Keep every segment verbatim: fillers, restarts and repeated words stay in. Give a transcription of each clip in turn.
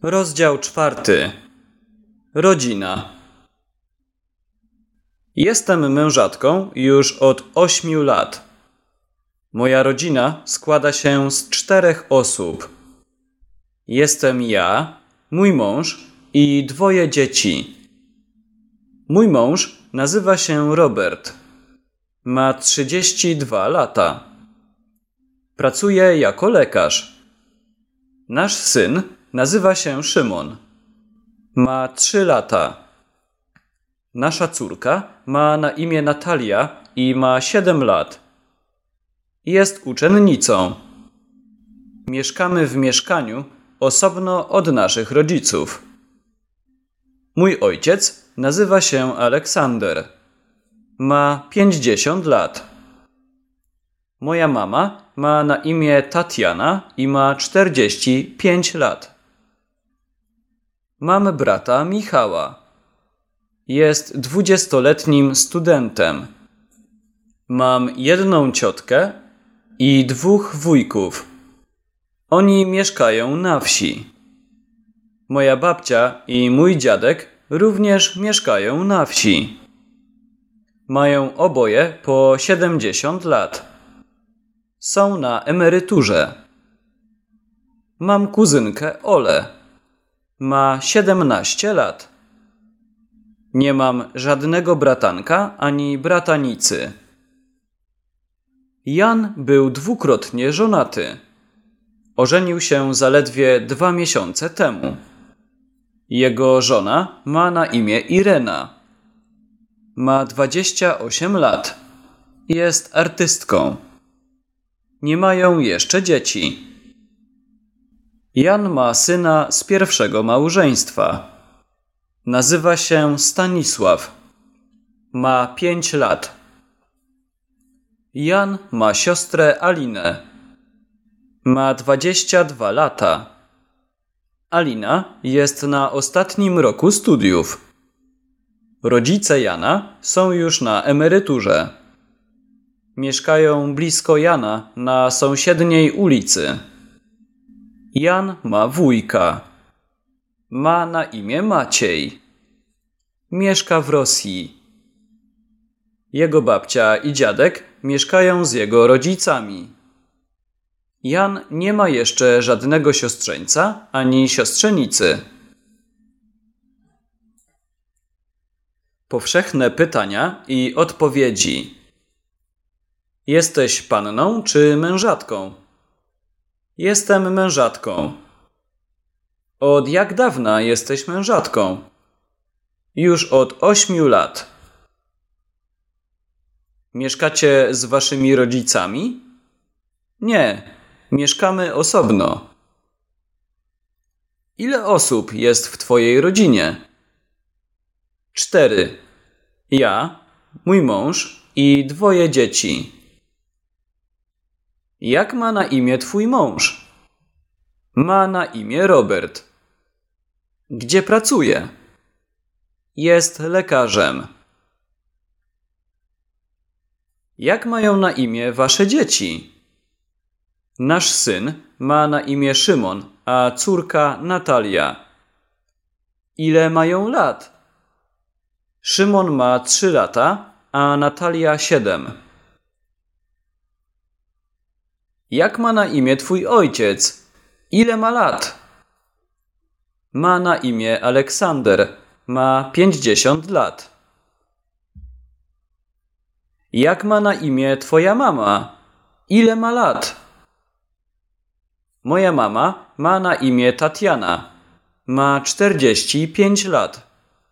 Rozdział czwarty. Rodzina. Jestem mężatką już od ośmiu lat. Moja rodzina składa się z czterech osób. Jestem ja, mój mąż i dwoje dzieci. Mój mąż nazywa się Robert. Ma trzydzieści dwa lata. Pracuje jako lekarz. Nasz syn nazywa się Szymon. Ma trzy lata. Nasza córka ma na imię Natalia i ma siedem lat. Jest uczennicą. Mieszkamy w mieszkaniu osobno od naszych rodziców. Mój ojciec nazywa się Aleksander. Ma pięćdziesiąt lat. Moja mama ma na imię Tatiana i ma czterdzieści pięć lat. Mam brata Michała. Jest dwudziestoletnim studentem. Mam jedną ciotkę i dwóch wujków. Oni mieszkają na wsi. Moja babcia i mój dziadek również mieszkają na wsi. Mają oboje po siedemdziesiąt lat. Są na emeryturze. Mam kuzynkę Olę. Ma siedemnaście lat. Nie mam żadnego bratanka ani bratanicy. Jan był dwukrotnie żonaty. Ożenił się zaledwie dwa miesiące temu. Jego żona ma na imię Irena. Ma dwadzieścia osiem lat. Jest artystką. Nie mają jeszcze dzieci. Jan ma syna z pierwszego małżeństwa. Nazywa się Stanisław. Ma pięć lat. Jan ma siostrę Alinę. Ma dwadzieścia dwa lata. Alina jest na ostatnim roku studiów. Rodzice Jana są już na emeryturze. Mieszkają blisko Jana na sąsiedniej ulicy. Jan ma wujka. Ma na imię Maciej. Mieszka w Rosji. Jego babcia i dziadek mieszkają z jego rodzicami. Jan nie ma jeszcze żadnego siostrzeńca ani siostrzenicy. Powszechne pytania i odpowiedzi. Jesteś panną czy mężatką? Jestem mężatką. Od jak dawna jesteś mężatką? Już od ośmiu lat. Mieszkacie z waszymi rodzicami? Nie, mieszkamy osobno. Ile osób jest w twojej rodzinie? Cztery. Ja, mój mąż i dwoje dzieci. Jak ma na imię twój mąż? Ma na imię Robert. Gdzie pracuje? Jest lekarzem. Jak mają na imię wasze dzieci? Nasz syn ma na imię Szymon, a córka Natalia. Ile mają lat? Szymon ma trzy lata, a Natalia siedem. Jak ma na imię twój ojciec? Ile ma lat? Ma na imię Aleksander. Ma pięćdziesiąt lat. Jak ma na imię twoja mama? Ile ma lat? Moja mama ma na imię Tatiana. Ma czterdzieści pięć lat.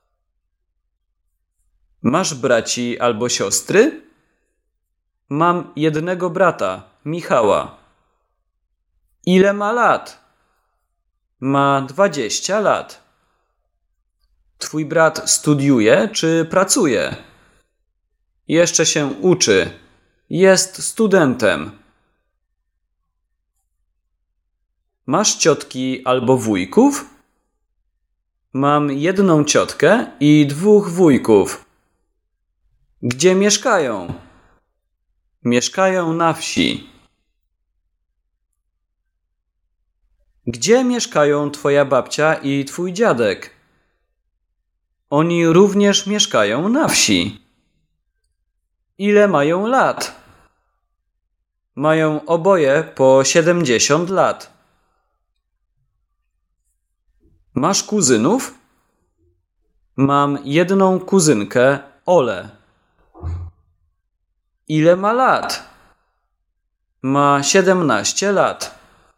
Masz braci albo siostry? Mam jednego brata, Michała. Ile ma lat? Ma dwadzieścia lat. Twój brat studiuje czy pracuje? Jeszcze się uczy. Jest studentem. Masz ciotki albo wujków? Mam jedną ciotkę i dwóch wujków. Gdzie mieszkają? Mieszkają na wsi. Gdzie mieszkają twoja babcia i twój dziadek? Oni również mieszkają na wsi. Ile mają lat? Mają oboje po siedemdziesiąt lat. Masz kuzynów? Mam jedną kuzynkę, Olę. Ile ma lat? Ma siedemnaście lat.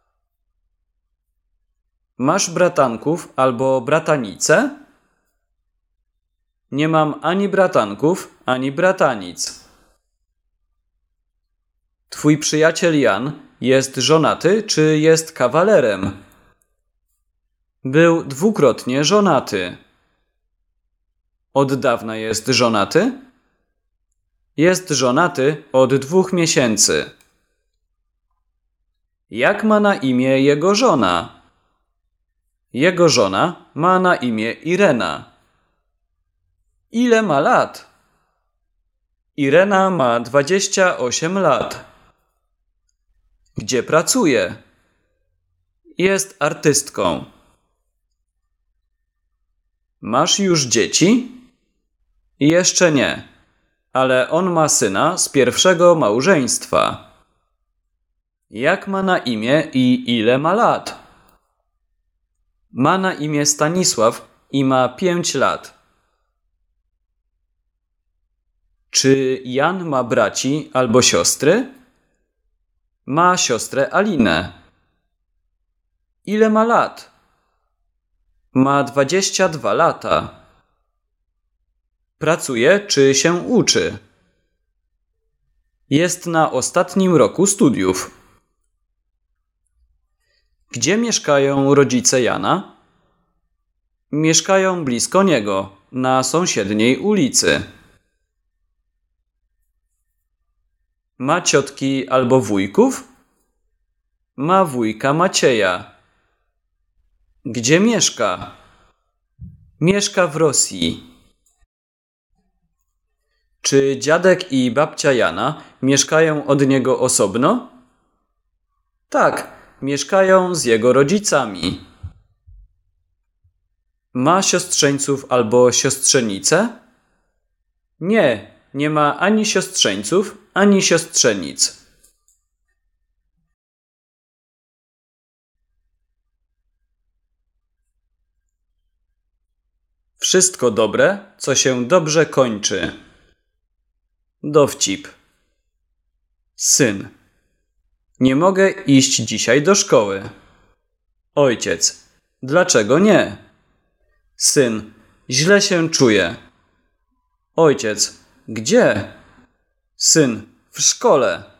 Masz bratanków albo bratanice? Nie mam ani bratanków, ani bratanic. Twój przyjaciel Jan jest żonaty czy jest kawalerem? Był dwukrotnie żonaty. Od dawna jest żonaty? Jest żonaty od dwóch miesięcy. Jak ma na imię jego żona? Jego żona ma na imię Irena. Ile ma lat? Irena ma dwadzieścia osiem lat. Gdzie pracuje? Jest artystką. Masz już dzieci? Jeszcze nie, ale on ma syna z pierwszego małżeństwa. Jak ma na imię i ile ma lat? Ma na imię Stanisław i ma pięć lat. Czy Jan ma braci albo siostry? Ma siostrę Alinę. Ile ma lat? Ma dwadzieścia dwa lata. Pracuje czy się uczy? Jest na ostatnim roku studiów. Gdzie mieszkają rodzice Jana? Mieszkają blisko niego, na sąsiedniej ulicy. Ma ciotki albo wujków? Ma wujka Macieja. Gdzie mieszka? Mieszka w Rosji. Czy dziadek i babcia Jana mieszkają od niego osobno? Tak, mieszkają z jego rodzicami. Ma siostrzeńców albo siostrzenice? Nie, nie ma ani siostrzeńców, ani siostrzenic. Wszystko dobre, co się dobrze kończy. Dowcip. Syn. Nie mogę iść dzisiaj do szkoły. Ojciec. Dlaczego nie? Syn. Źle się czuję. Ojciec. Gdzie? Syn. W szkole.